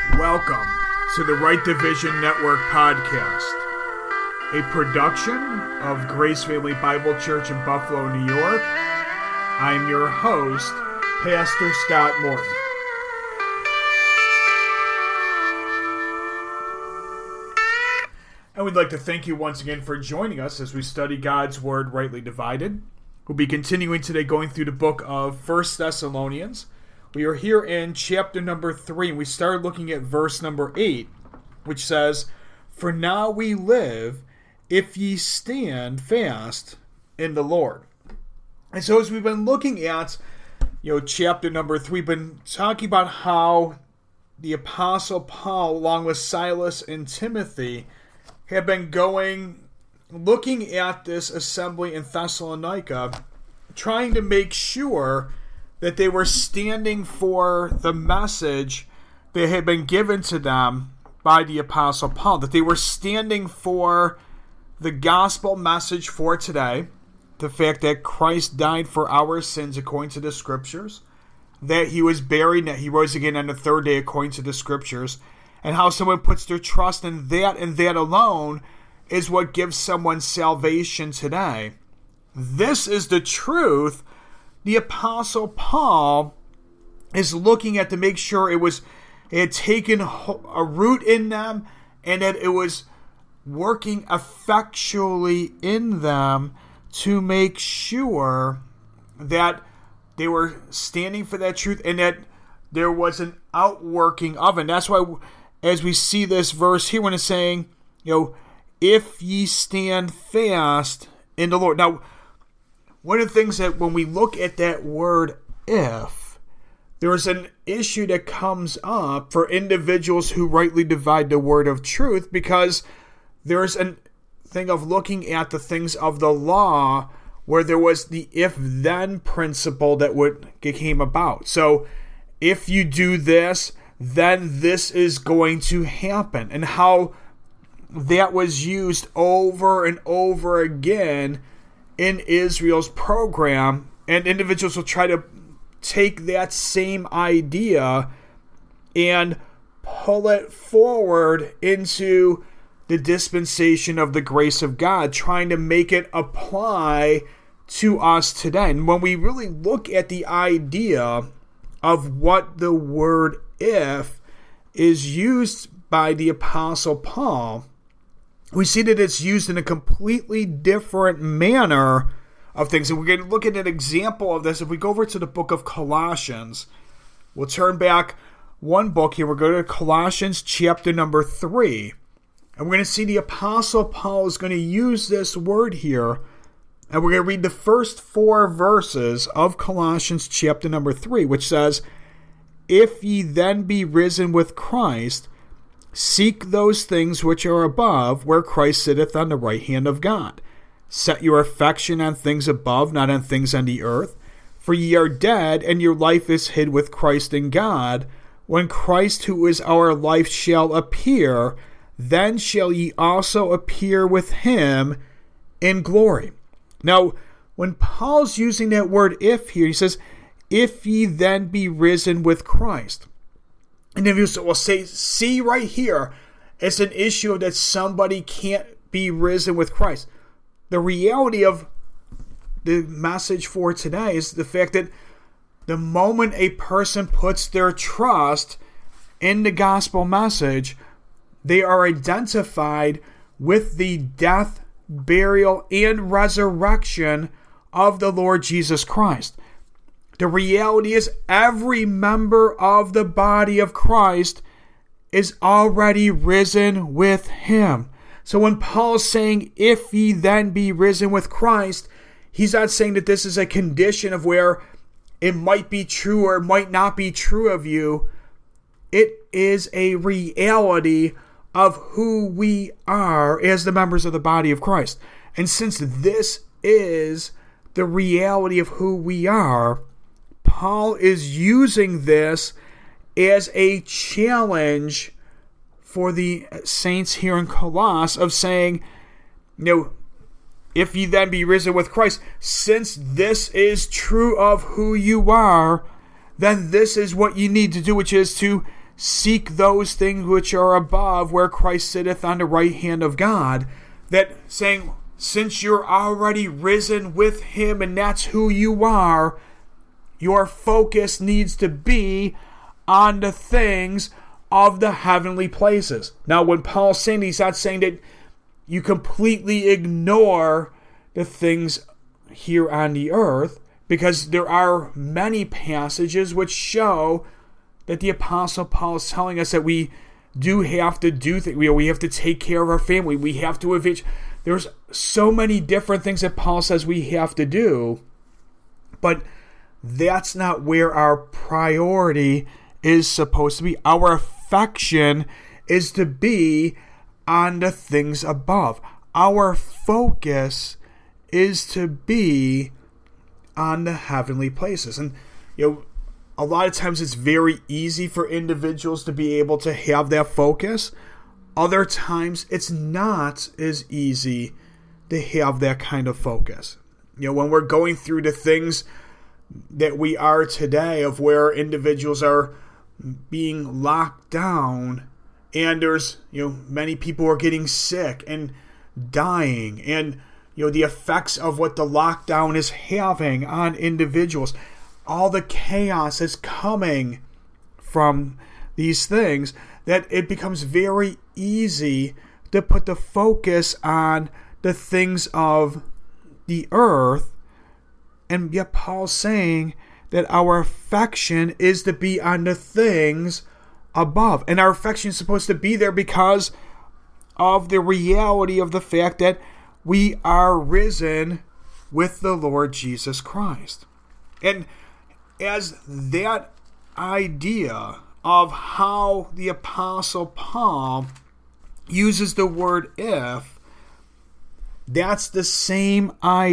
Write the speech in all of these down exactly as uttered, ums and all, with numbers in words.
Welcome to the Right Division Network podcast, a production of Grace Family Bible Church in Buffalo, New York. I am your host, Pastor Scott Morton. And we'd like to thank you once again for joining us as we study God's Word rightly divided. We'll be continuing today going through the book of First Thessalonians. We are here in chapter number three, and we started looking at verse number eight, which says, "For now we live, if ye stand fast in the Lord." And so as we've been looking at, you know, chapter number three, we've been talking about how the Apostle Paul, along with Silas and Timothy, have been going, looking at this assembly in Thessalonica, trying to make sure that they were standing for the message that had been given to them by the Apostle Paul, that they were standing for the gospel message for today, the fact that Christ died for our sins according to the Scriptures, that he was buried, that he rose again on the third day according to the Scriptures, and how someone puts their trust in that and that alone is what gives someone salvation today. This is the truth the Apostle Paul is looking at to make sure it was it had taken a root in them and that it was working effectually in them to make sure that they were standing for that truth and that there was an outworking of it. And that's why, as we see this verse here, when it's saying, you know, if ye stand fast in the Lord. Now, one of the things that when we look at that word if, there's an issue that comes up for individuals who rightly divide the word of truth, because there's a thing of looking at the things of the law where there was the if-then principle that would came about. So if you do this, then this is going to happen. And how that was used over and over again in Israel's program, and individuals will try to take that same idea and pull it forward into the dispensation of the grace of God, trying to make it apply to us today. And when we really look at the idea of what the word if is used by the Apostle Paul, we see that it's used in a completely different manner of things. And we're going to look at an example of this. If we go over to the book of Colossians, we'll turn back one book here. We're going to Colossians chapter number three. And we're going to see the Apostle Paul is going to use this word here. And we're going to read the first four verses of Colossians chapter number three, which says, "If ye then be risen with Christ, seek those things which are above, where Christ sitteth on the right hand of God. Set your affection on things above, not on things on the earth. For ye are dead, and your life is hid with Christ in God. When Christ, who is our life, shall appear, then shall ye also appear with him in glory." Now, when Paul's using that word if here, he says, "If ye then be risen with Christ." And then we'll say, see right here, it's an issue that somebody can't be risen with Christ. The reality of the message for today is the fact that the moment a person puts their trust in the gospel message, they are identified with the death, burial, and resurrection of the Lord Jesus Christ. The reality is every member of the body of Christ is already risen with him. So when Paul's saying, if ye then be risen with Christ, he's not saying that this is a condition of where it might be true or it might not be true of you. It is a reality of who we are as the members of the body of Christ. And since this is the reality of who we are, Paul is using this as a challenge for the saints here in Colossus of saying, you know, if ye then be risen with Christ, since this is true of who you are, then this is what you need to do, which is to seek those things which are above, where Christ sitteth on the right hand of God. That saying, since you're already risen with him and that's who you are, your focus needs to be on the things of the heavenly places. Now, when Paul's saying, he's not saying that you completely ignore the things here on the earth, because there are many passages which show that the Apostle Paul is telling us that we do have to do things. We, we have to take care of our family. We have to evict. There's so many different things that Paul says we have to do, but that's not where our priority is supposed to be. Our affection is to be on the things above. Our focus is to be on the heavenly places. And, you know, a lot of times it's very easy for individuals to be able to have that focus. Other times it's not as easy to have that kind of focus. You know, when we're going through the things that we are today, of where individuals are being locked down, and there's, you know, many people are getting sick and dying, and, you know, the effects of what the lockdown is having on individuals, all the chaos is coming from these things, that it becomes very easy to put the focus on the things of the earth. And yet Paul's saying that our affection is to be on the things above. And our affection is supposed to be there because of the reality of the fact that we are risen with the Lord Jesus Christ. And as that idea of how the Apostle Paul uses the word if, that's the same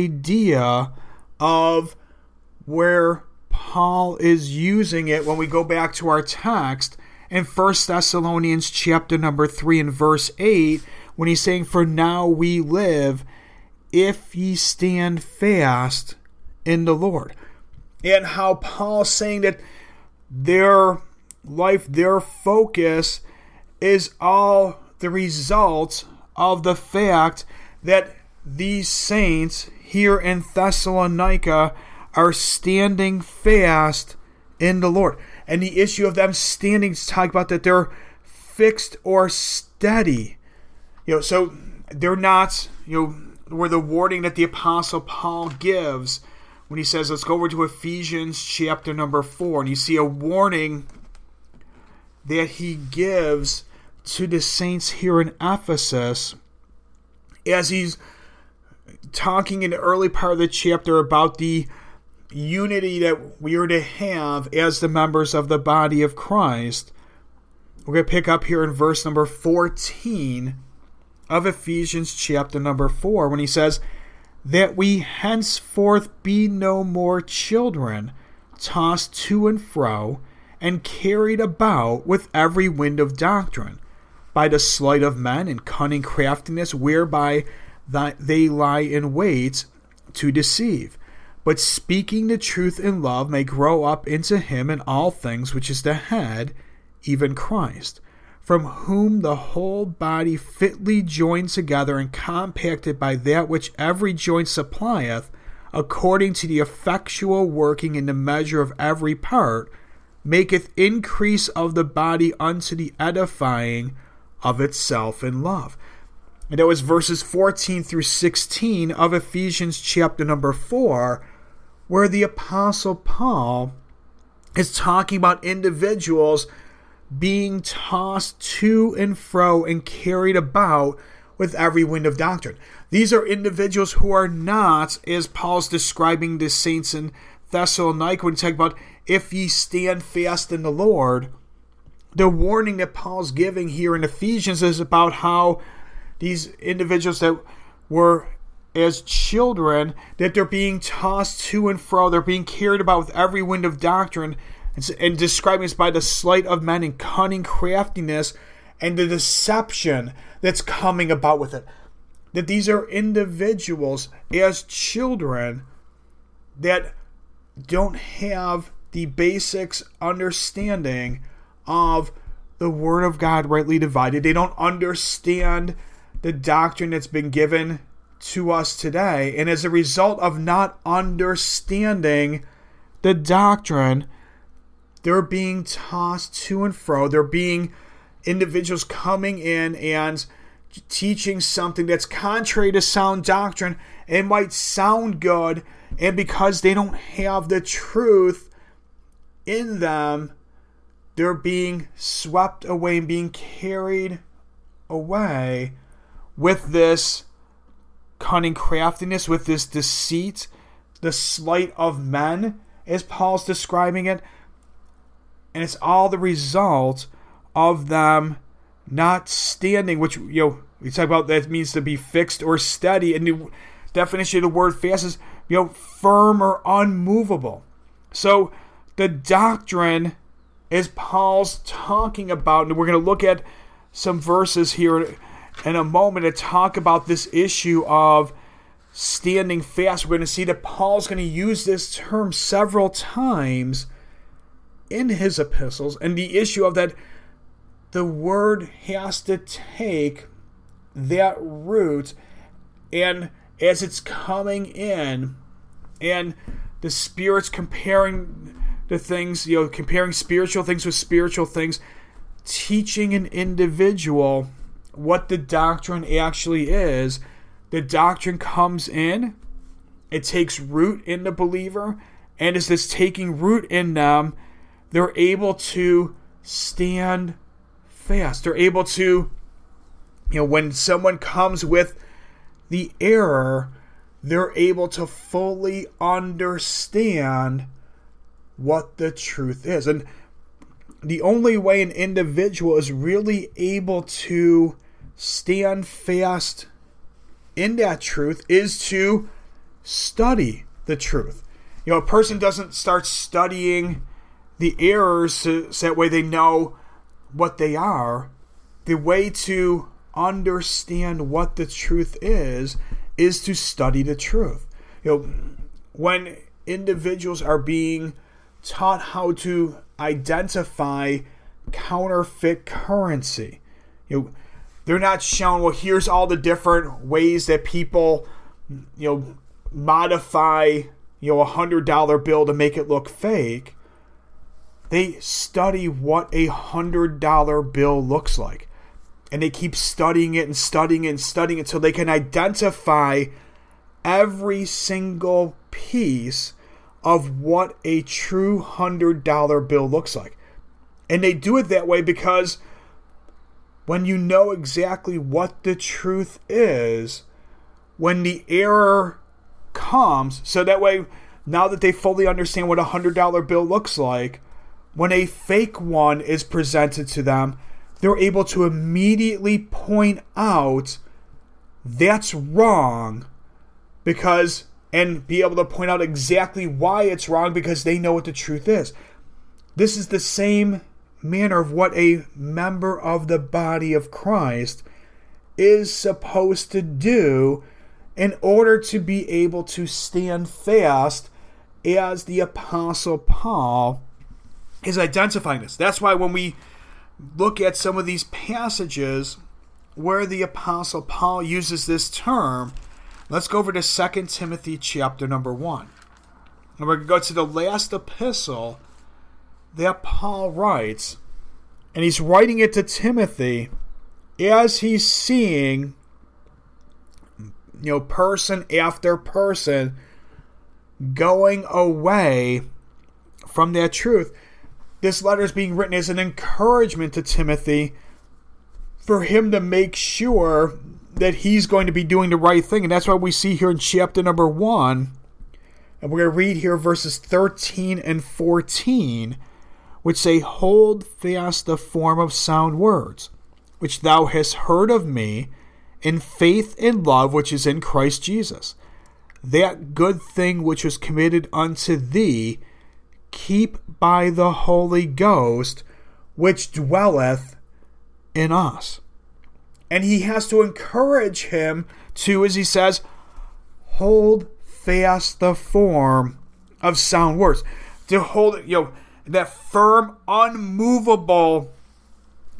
idea of where Paul is using it when we go back to our text in First Thessalonians chapter number three and verse eight, when he's saying, for now we live if ye stand fast in the Lord. And how Paul's saying that their life, their focus is all the result of the fact that these saints here in Thessalonica are standing fast in the Lord. And the issue of them standing is talking about that they're fixed or steady. You know, so they're not, you know, where the warning that the Apostle Paul gives when he says, let's go over to Ephesians chapter number four, and you see a warning that he gives to the saints here in Ephesus as he's talking in the early part of the chapter about the unity that we are to have as the members of the body of Christ. We're going to pick up here in verse number fourteen of Ephesians chapter number four, when he says, that we henceforth be no more children, tossed to and fro, and carried about with every wind of doctrine, by the sleight of men and cunning craftiness, whereby they lie in wait to deceive. But speaking the truth in love may grow up into him in all things, which is the head, even Christ, from whom the whole body fitly joined together and compacted by that which every joint supplieth, according to the effectual working in the measure of every part, maketh increase of the body unto the edifying of itself in love. And that was verses fourteen through sixteen of Ephesians chapter number four, where the Apostle Paul is talking about individuals being tossed to and fro and carried about with every wind of doctrine. These are individuals who are not, as Paul's describing the saints in Thessalonica when he talks about, if ye stand fast in the Lord. The warning that Paul's giving here in Ephesians is about how these individuals that were as children, that they're being tossed to and fro, they're being carried about with every wind of doctrine, and describing this by the sleight of men and cunning craftiness and the deception that's coming about with it. That these are individuals as children that don't have the basics understanding of the Word of God rightly divided. They don't understand the doctrine that's been given to us today. And as a result of not understanding the doctrine, they're being tossed to and fro. They're being individuals coming in and teaching something that's contrary to sound doctrine. It might sound good, and because they don't have the truth in them, they're being swept away and being carried away with this cunning craftiness, with this deceit, the sleight of men, as Paul's describing it. And it's all the result of them not standing, which, you know, we talk about that means to be fixed or steady. And the definition of the word fast is, you know, firm or unmovable. So the doctrine is Paul's talking about, and we're going to look at some verses here in a moment to talk about this issue of standing fast. We're going to see that Paul's going to use this term several times in his epistles, and the issue of that the word has to take that root, and as it's coming in, and the Spirit's comparing the things, you know, comparing spiritual things with spiritual things, teaching an individual what the doctrine actually is. The doctrine comes in, it takes root in the believer, and as this taking root in them, they're able to stand fast. They're able to, you know, when someone comes with the error, they're able to fully understand what the truth is. And the only way an individual is really able to stand fast in that truth is to study the truth. You know, a person doesn't start studying the errors so, so that way they know what they are. The way to understand what the truth is is to study the truth. You know, when individuals are being taught how to identify counterfeit currency, you know, they're not shown, well, here's all the different ways that people, you know, modify, you know, a hundred dollar bill to make it look fake. They study what a hundred dollar bill looks like. And they keep studying it and studying it and studying it until they can identify every single piece of what a true hundred dollar bill looks like. And they do it that way because when you know exactly what the truth is, when the error comes, so that way, now that they fully understand what a hundred dollar bill looks like, when a fake one is presented to them, they're able to immediately point out that's wrong, because, and be able to point out exactly why it's wrong because they know what the truth is. This is the same manner of what a member of the body of Christ is supposed to do in order to be able to stand fast as the Apostle Paul is identifying this. That's why when we look at some of these passages where the Apostle Paul uses this term, let's go over to Second Timothy chapter number one. And we're going to go to the last epistle that Paul writes, and he's writing it to Timothy as he's seeing, you know, person after person going away from that truth. This letter is being written as an encouragement to Timothy for him to make sure that he's going to be doing the right thing. And that's why we see here in chapter number one, and we're going to read here verses thirteen and fourteen, which say, "Hold fast the form of sound words, which thou hast heard of me, in faith and love which is in Christ Jesus. That good thing which was committed unto thee, keep by the Holy Ghost, which dwelleth in us." And he has to encourage him to, as he says, hold fast the form of sound words. To hold, you know, that firm, unmovable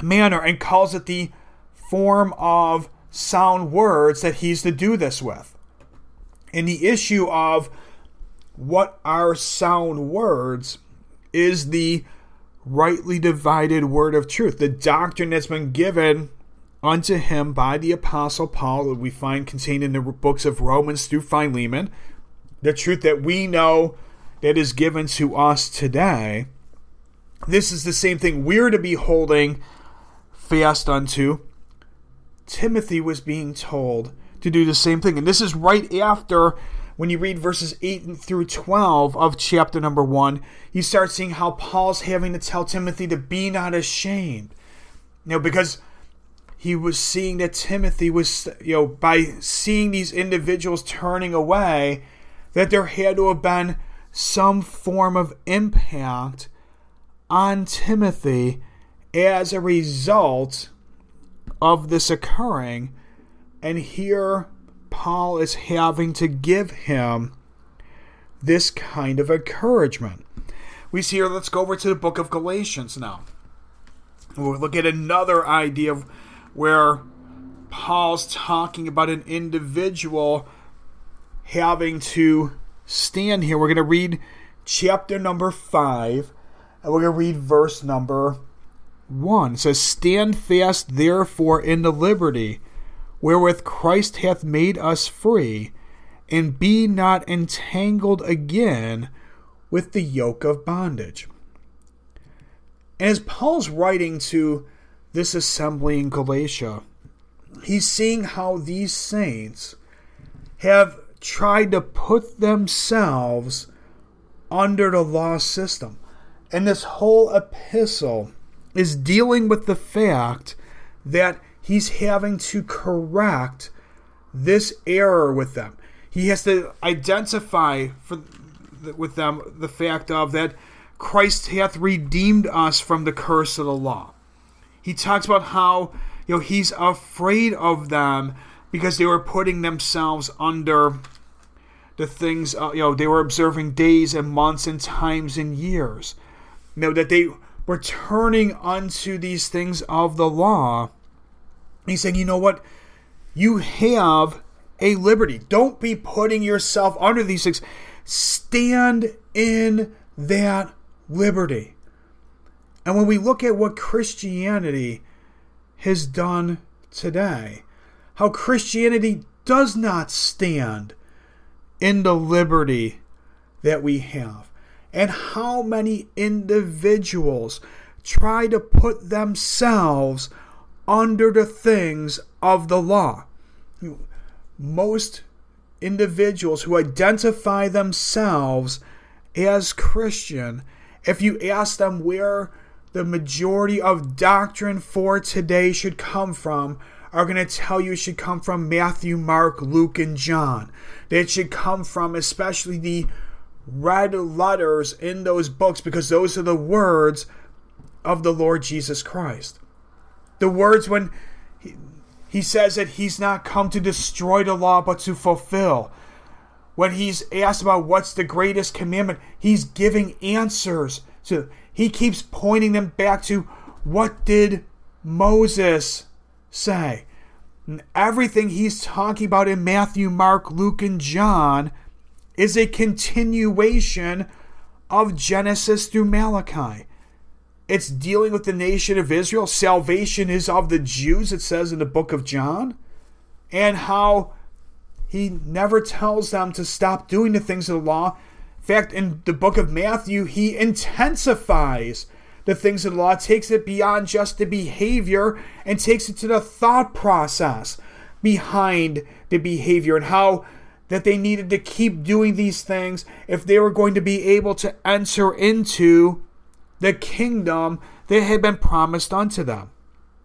manner and calls it the form of sound words that he's to do this with. And the issue of what are sound words is the rightly divided word of truth, the doctrine that's been given unto him by the Apostle Paul that we find contained in the books of Romans through Philemon, the truth that we know that is given to us today. This is the same thing we're to be holding fast unto. Timothy was being told to do the same thing. And this is right after, when you read verses eight through twelve of chapter number one, you start seeing how Paul's having to tell Timothy to be not ashamed. You know, because he was seeing that Timothy was, you know, by seeing these individuals turning away, that there had to have been some form of impact on Timothy as a result of this occurring. And here Paul is having to give him this kind of encouragement. We see here, let's go over to the book of Galatians now. We'll look at another idea of where Paul's talking about an individual having to stand here. We're going to read chapter number five, and we're going to read verse number one. It says, "Stand fast therefore in the liberty wherewith Christ hath made us free, and be not entangled again with the yoke of bondage." And as Paul's writing to this assembly in Galatia, he's seeing how these saints have tried to put themselves under the law system. And this whole epistle is dealing with the fact that he's having to correct this error with them. He has to identify for, with them the fact of that Christ hath redeemed us from the curse of the law. He talks about how, you know, he's afraid of them because they were putting themselves under the things, uh, you know, they were observing days and months and times and years. You know, that they were turning unto these things of the law. He's saying, you know what? You have a liberty. Don't be putting yourself under these things. Stand in that liberty. And when we look at what Christianity has done today, how Christianity does not stand in the liberty that we have, and how many individuals try to put themselves under the things of the law. Most individuals who identify themselves as Christian, if you ask them where the majority of doctrine for today should come from, are going to tell you it should come from Matthew, Mark, Luke, and John. That it should come from especially the red letters in those books, because those are the words of the Lord Jesus Christ. The words when he, he says that he's not come to destroy the law but to fulfill. When he's asked about what's the greatest commandment, he's giving answers. So he keeps pointing them back to, what did Moses say? And everything he's talking about in Matthew, Mark, Luke, and John is a continuation of Genesis through Malachi. It's dealing with the nation of Israel. Salvation is of the Jews, it says in the book of John. And how he never tells them to stop doing the things of the law. In fact, in the book of Matthew, he intensifies the things of the law, takes it beyond just the behavior and takes it to the thought process behind the behavior, and how that they needed to keep doing these things if they were going to be able to enter into the kingdom that had been promised unto them.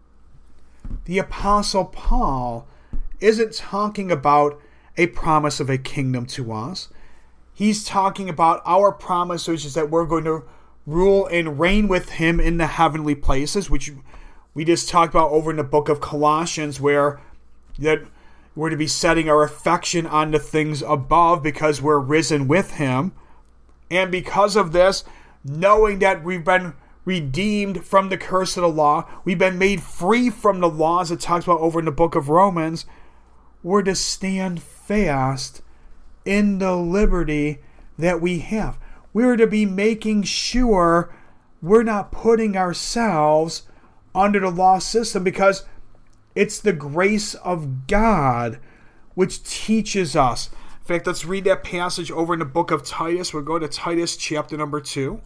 The Apostle Paul isn't talking about a promise of a kingdom to us. He's talking about our promise, which is that we're going to rule and reign with him in the heavenly places, which we just talked about over in the book of Colossians, where that we're to be setting our affection on the things above because we're risen with him. And because of this, knowing that we've been redeemed from the curse of the law. We've been made free from the laws it talks about over in the book of Romans. We're to stand fast in the liberty that we have. We're to be making sure we're not putting ourselves under the law system, because it's the grace of God which teaches us. In fact, let's read that passage over in the book of Titus. We'll go to Titus chapter number two.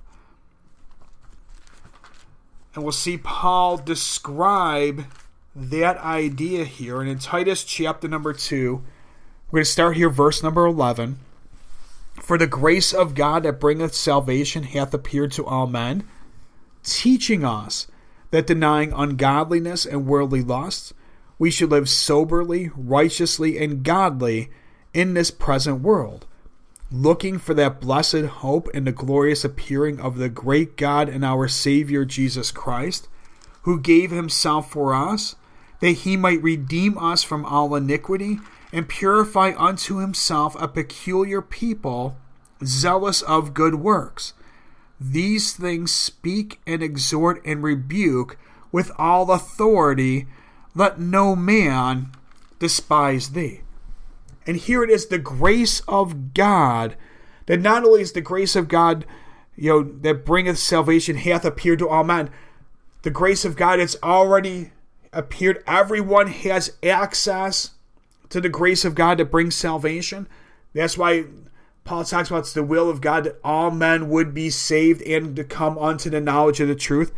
And we'll see Paul describe that idea here. And in Titus chapter number two, we're going to start here, verse number eleven. For the grace of God that bringeth salvation hath appeared to all men, teaching us that denying ungodliness and worldly lusts, we should live soberly, righteously, and godly in this present world, looking for that blessed hope and the glorious appearing of the great God and our Savior Jesus Christ, who gave himself for us, that he might redeem us from all iniquity and purify unto himself a peculiar people, zealous of good works. These things speak and exhort and rebuke with all authority. Let no man despise thee. And here it is, the grace of God, that not only is the grace of God, you know, that bringeth salvation hath appeared to all men. The grace of God has already appeared. Everyone has access to the grace of God that brings salvation. That's why Paul talks about it's the will of God that all men would be saved and to come unto the knowledge of the truth.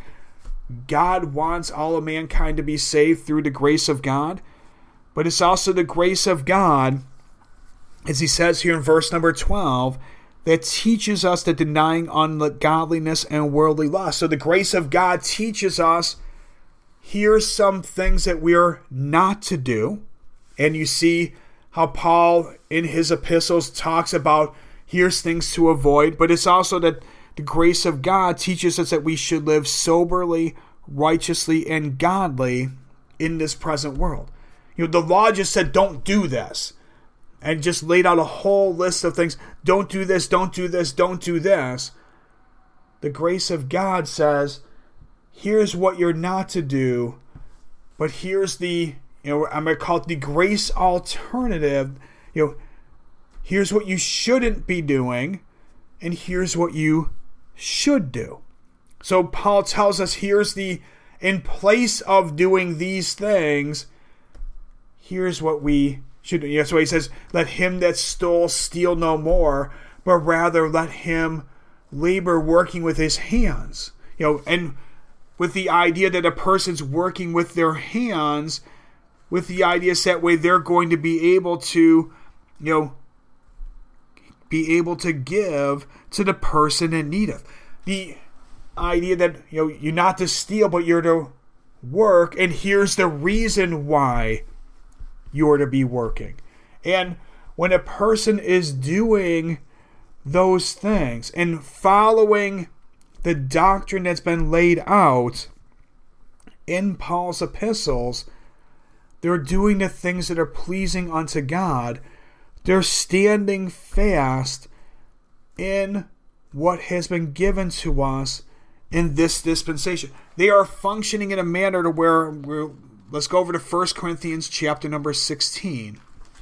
God wants all of mankind to be saved through the grace of God. But it's also the grace of God, as he says here in verse number twelve, that teaches us that denying ungodliness and worldly lust. So the grace of God teaches us, here's some things that we're not to do. And you see how Paul in his epistles talks about here's things to avoid. But it's also that the grace of God teaches us that we should live soberly, righteously, and godly in this present world. You know, the law just said don't do this, and just laid out a whole list of things. Don't do this, don't do this, don't do this. The grace of God says, here's what you're not to do, but here's the, you know, I'm going to call it the grace alternative. You know, here's what you shouldn't be doing, and here's what you should do. So Paul tells us here's the, in place of doing these things, here's what we should do. That's why he says, let him that stole steal no more, but rather let him labor working with his hands. You know, and with the idea that a person's working with their hands, with the idea that way they're going to be able to, you know, be able to give to the person that needeth. The idea that, you know, you're not to steal, but you're to work, and here's the reason why you're to be working. And when a person is doing those things and following the doctrine that's been laid out in Paul's epistles, they're doing the things that are pleasing unto God. They're standing fast in what has been given to us in this dispensation. They are functioning in a manner to where we're, let's go over to First Corinthians chapter number sixteen.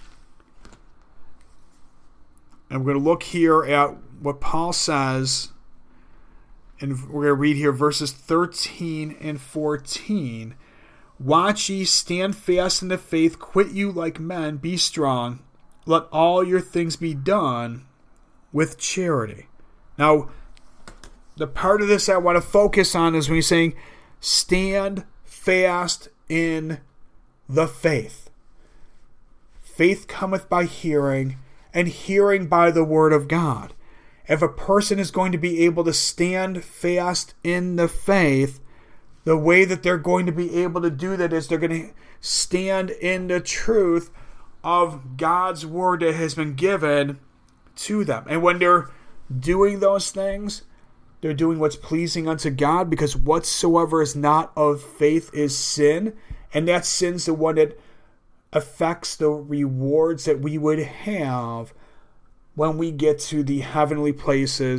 And we're going to look here at what Paul says, and we're going to read here verses thirteen and fourteen. Watch ye, stand fast in the faith, quit you like men, be strong. Let all your things be done with charity. Now, the part of this I want to focus on is when he's saying, stand fast in the faith. Faith cometh by hearing, and hearing by the word of God. If a person is going to be able to stand fast in the faith, the way that they're going to be able to do that is they're going to stand in the truth of God's word that has been given to them. And when they're doing those things, they're doing what's pleasing unto God, because whatsoever is not of faith is sin, and that sin's the one that affects the rewards that we would have when we get to the heavenly places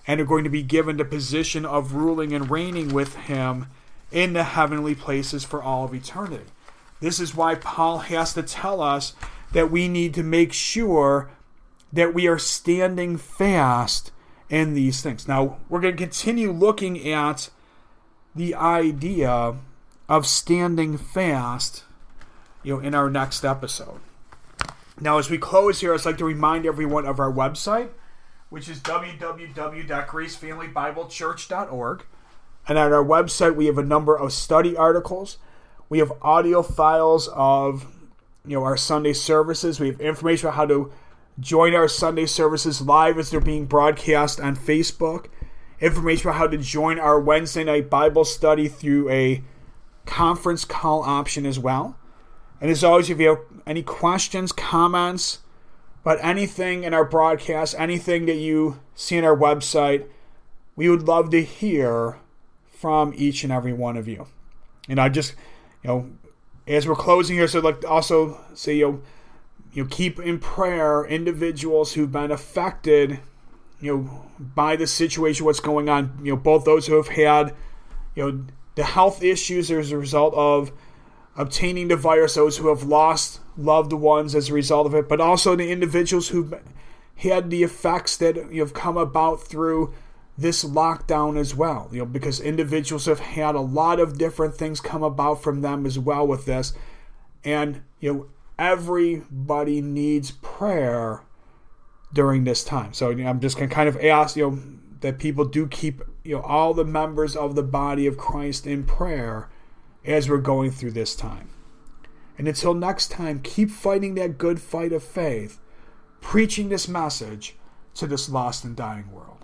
and are going to be given the position of ruling and reigning with him in the heavenly places for all of eternity. This is why Paul has to tell us that we need to make sure that we are standing fast in these things. Now, we're going to continue looking at the idea of standing fast, you know, in our next episode. Now, as we close here, I'd like to remind everyone of our website, which is w w w dot grace family bible church dot org. And on our website, we have a number of study articles. We have audio files of, you know, our Sunday services. We have information about how to join our Sunday services live as they're being broadcast on Facebook. Information about how to join our Wednesday night Bible study through a conference call option as well. And as always, if you have any questions, comments about anything in our broadcast, anything that you see on our website, we would love to hear from each and every one of you. And I just, you know, as we're closing here, so I'd like to also say, you know, you know, keep in prayer individuals who've been affected, you know, by the situation, what's going on. You know, both those who have had, you know, the health issues as a result of obtaining the virus, those who have lost loved ones as a result of it, but also the individuals who've had the effects that, you know, have come about through this lockdown as well. You know, because individuals have had a lot of different things come about from them as well with this, and you know, everybody needs prayer during this time. So you know, I'm just going to kind of ask, you know, that people do keep, you know, all the members of the body of Christ in prayer as we're going through this time. And until next time, keep fighting that good fight of faith, preaching this message to this lost and dying world.